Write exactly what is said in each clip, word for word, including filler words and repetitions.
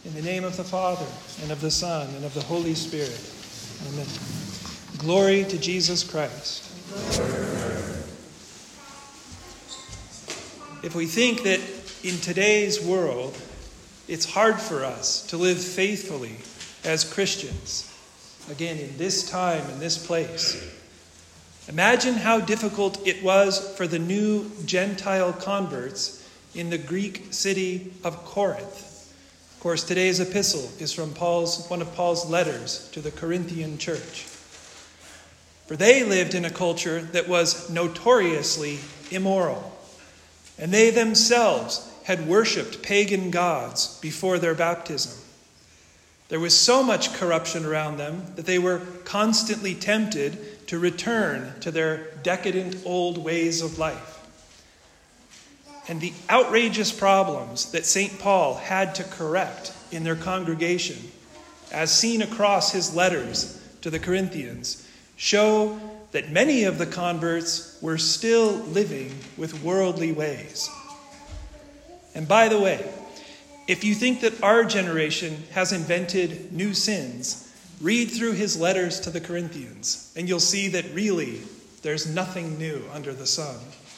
In the name of the Father, and of the Son, and of the Holy Spirit. Amen. Glory to Jesus Christ. If we think that in today's world, it's hard for us to live faithfully as Christians, again, in this time, in this place, imagine how difficult it was for the new Gentile converts in the Greek city of Corinth. Of course, today's epistle is from Paul's, one of Paul's letters to the Corinthian church. For they lived in a culture that was notoriously immoral, and they themselves had worshipped pagan gods before their baptism. There was so much corruption around them that they were constantly tempted to return to their decadent old ways of life. And the outrageous problems that Saint Paul had to correct in their congregation, as seen across his letters to the Corinthians, show that many of the converts were still living with worldly ways. And by the way, if you think that our generation has invented new sins, read through his letters to the Corinthians, and you'll see that really there's nothing new under the sun.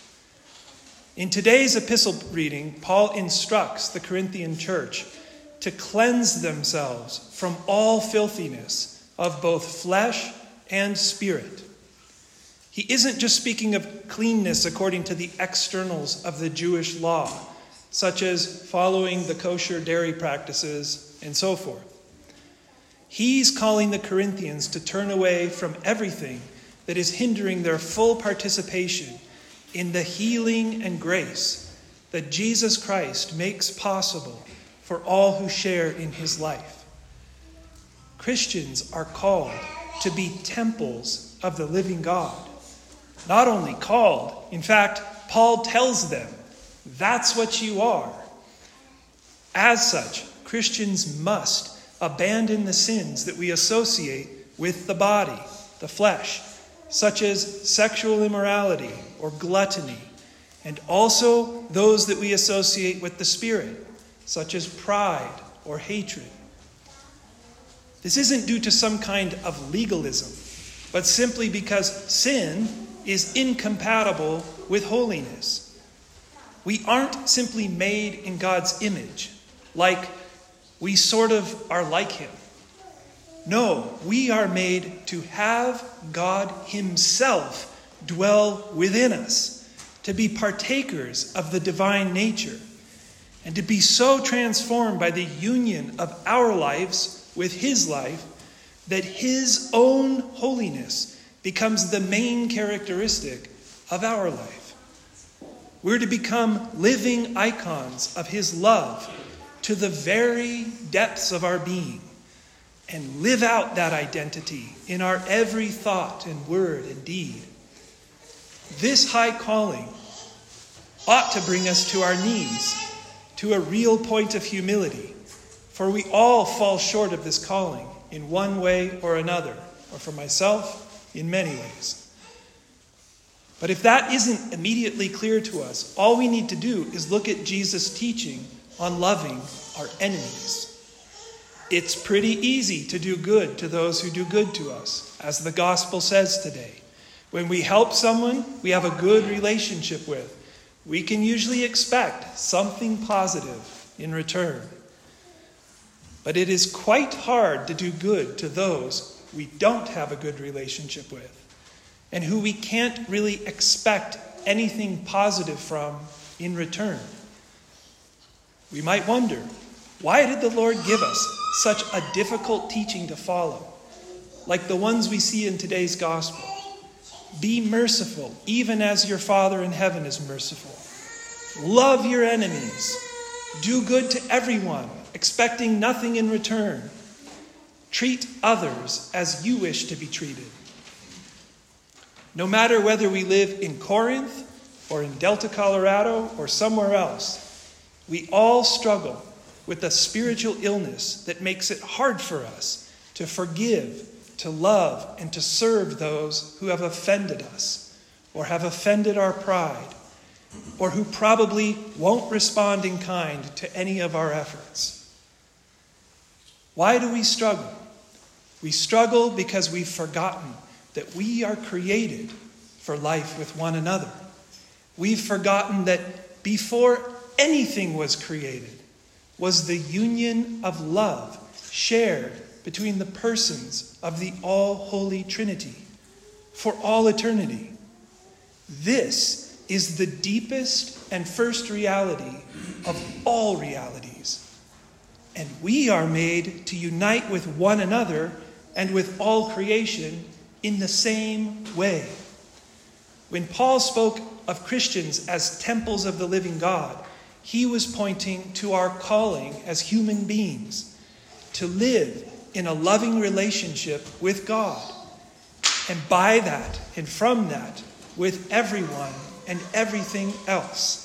In today's epistle reading, Paul instructs the Corinthian church to cleanse themselves from all filthiness of both flesh and spirit. He isn't just speaking of cleanness according to the externals of the Jewish law, such as following the kosher dairy practices and so forth. He's calling the Corinthians to turn away from everything that is hindering their full participation in the healing and grace that Jesus Christ makes possible for all who share in his life. Christians are called to be temples of the living God. Not only called, in fact, Paul tells them, that's what you are. As such, Christians must abandon the sins that we associate with the body, the flesh, such as sexual immorality or gluttony, and also those that we associate with the spirit, such as pride or hatred. This isn't due to some kind of legalism, but simply because sin is incompatible with holiness. We aren't simply made in God's image, like we sort of are like him. No, we are made to have God himself dwell within us, to be partakers of the divine nature, and to be so transformed by the union of our lives with his life that his own holiness becomes the main characteristic of our life. We're to become living icons of his love to the very depths of our being, and live out that identity in our every thought and word and deed. This high calling ought to bring us to our knees, to a real point of humility, for we all fall short of this calling in one way or another, or for myself, in many ways. But if that isn't immediately clear to us, all we need to do is look at Jesus' teaching on loving our enemies. It's pretty easy to do good to those who do good to us, as the gospel says today. When we help someone we have a good relationship with, we can usually expect something positive in return. But it is quite hard to do good to those we don't have a good relationship with, and who we can't really expect anything positive from in return. We might wonder, why did the Lord give us such a difficult teaching to follow, like the ones we see in today's gospel? Be merciful, even as your Father in heaven is merciful. Love your enemies. Do good to everyone, expecting nothing in return. Treat others as you wish to be treated. No matter whether we live in Corinth or in Delta, Colorado, or somewhere else, we all struggle with a spiritual illness that makes it hard for us to forgive, to love, and to serve those who have offended us, or have offended our pride, or who probably won't respond in kind to any of our efforts. Why do we struggle? We struggle because we've forgotten that we are created for life with one another. We've forgotten that before anything was created was the union of love shared between the persons of the all-holy Trinity for all eternity. This is the deepest and first reality of all realities. And we are made to unite with one another and with all creation in the same way. When Paul spoke of Christians as temples of the living God, he was pointing to our calling as human beings to live in a loving relationship with God, and by that and from that with everyone and everything else.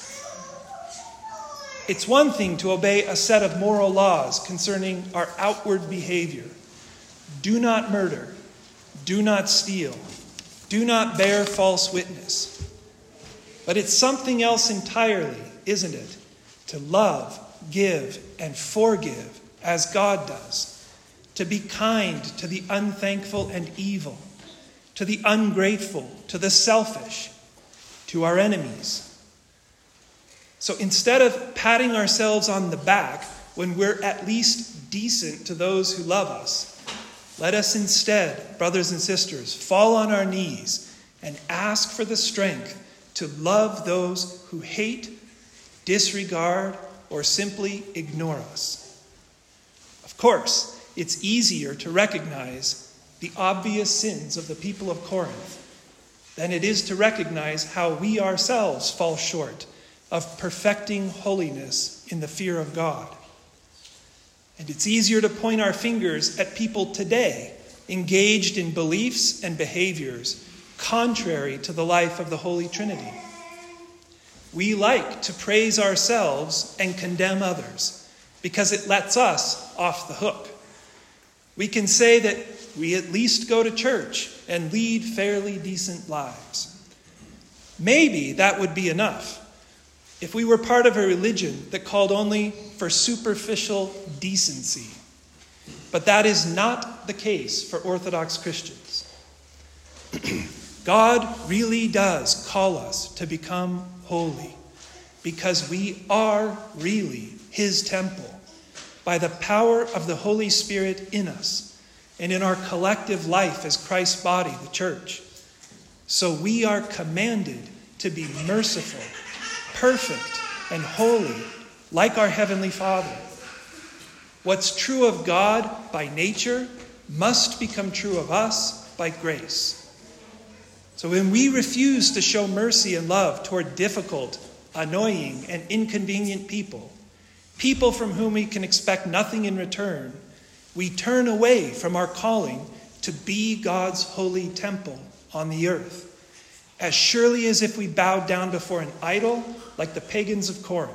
It's one thing to obey a set of moral laws concerning our outward behavior. Do not murder. Do not steal. Do not bear false witness. But it's something else entirely, isn't it? To love, give, and forgive as God does. To be kind to the unthankful and evil. To the ungrateful, to the selfish, to our enemies. So instead of patting ourselves on the back when we're at least decent to those who love us, let us instead, brothers and sisters, fall on our knees and ask for the strength to love those who hate, disregard, or simply ignore us. Of course, it's easier to recognize the obvious sins of the people of Corinth than it is to recognize how we ourselves fall short of perfecting holiness in the fear of God. And it's easier to point our fingers at people today engaged in beliefs and behaviors contrary to the life of the Holy Trinity. We like to praise ourselves and condemn others because it lets us off the hook. We can say that we at least go to church and lead fairly decent lives. Maybe that would be enough if we were part of a religion that called only for superficial decency. But that is not the case for Orthodox Christians. God really does call us to become holy because we are really his temple by the power of the Holy Spirit in us and in our collective life as Christ's body, the church. So we are commanded to be merciful, perfect, and holy, like our Heavenly Father. What's true of God by nature must become true of us by grace. So when we refuse to show mercy and love toward difficult, annoying, and inconvenient people, people from whom we can expect nothing in return, we turn away from our calling to be God's holy temple on the earth, as surely as if we bowed down before an idol like the pagans of Corinth.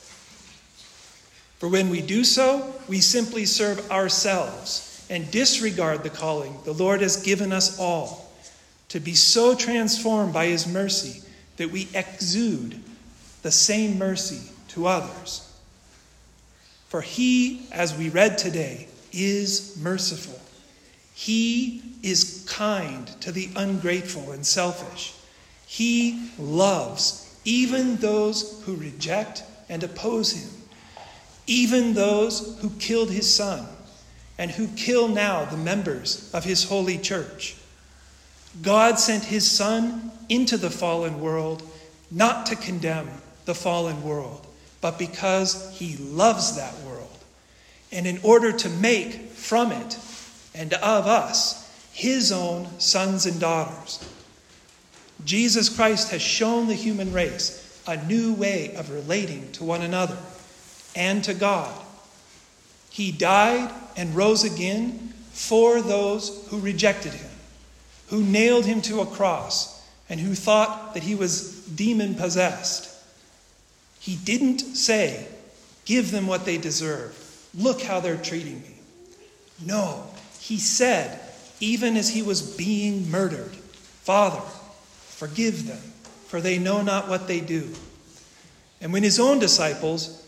For when we do so, we simply serve ourselves and disregard the calling the Lord has given us all, to be so transformed by his mercy that we exude the same mercy to others. For he, as we read today, is merciful. He is kind to the ungrateful and selfish. He loves even those who reject and oppose him, even those who killed his son and who kill now the members of his holy church. God sent his son into the fallen world not to condemn the fallen world, but because he loves that world, and in order to make from it and of us his own sons and daughters. Jesus Christ has shown the human race a new way of relating to one another and to God. He died and rose again for those who rejected him, who nailed him to a cross, and who thought that he was demon-possessed. He didn't say, "Give them what they deserve. Look how they're treating me." No, he said, even as he was being murdered, "Father, forgive them, for they know not what they do." And when his own disciples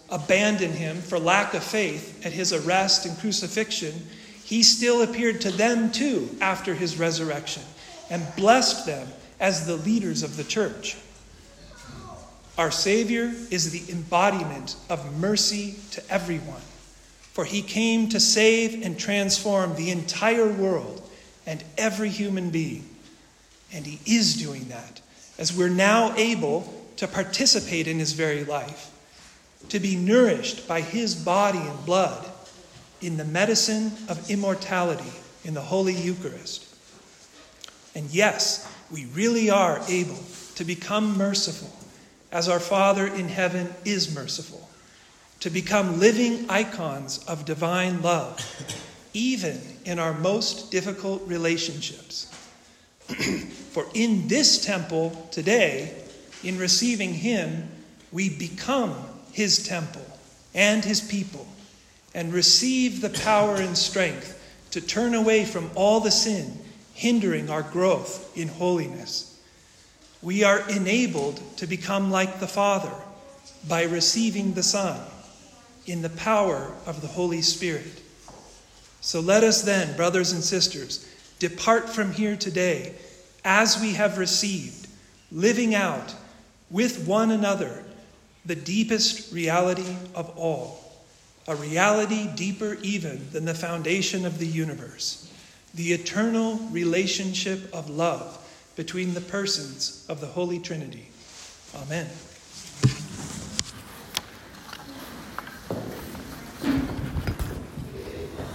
abandon him for lack of faith at his arrest and crucifixion, he still appeared to them too after his resurrection and blessed them as the leaders of the church. Our Savior is the embodiment of mercy to everyone, for he came to save and transform the entire world and every human being. And he is doing that, as we're now able to participate in his very life, to be nourished by his body and blood in the medicine of immortality in the Holy Eucharist. And yes, we really are able to become merciful, as our Father in heaven is merciful, to become living icons of divine love, even in our most difficult relationships. For in this temple today, in receiving him, we become his temple and his people, and receive the power and strength to turn away from all the sin hindering our growth in holiness. We are enabled to become like the Father by receiving the Son in the power of the Holy Spirit. So let us then, brothers and sisters, depart from here today as we have received, living out with one another the deepest reality of all, a reality deeper even than the foundation of the universe, the eternal relationship of love between the persons of the Holy Trinity. Amen.